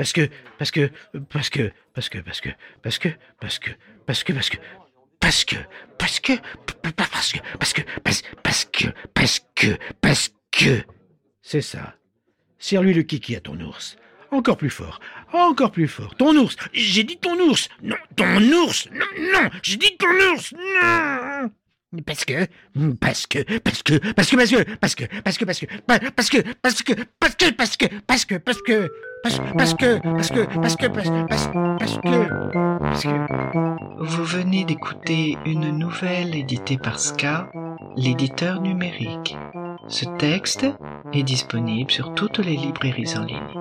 Parce que, parce que, parce que, parce que, parce que, parce que, parce que, parce que, parce que, parce que, parce que, parce que, parce que, parce que. C'est ça. Serre-lui le kiki à ton ours. Encore plus fort. Encore plus fort. Ton ours. J'ai dit ton ours. Non, ton ours. Non, non. J'ai dit ton ours. Non. Parce que, parce que, parce que, parce que, parce que, parce que, parce que, parce que, parce que, parce que, parce que, parce que, parce que, parce que, parce que, parce que, parce que, parce que. Vous venez d'écouter une nouvelle éditée par Ska, l'éditeur numérique. Ce texte est disponible sur toutes les librairies en ligne.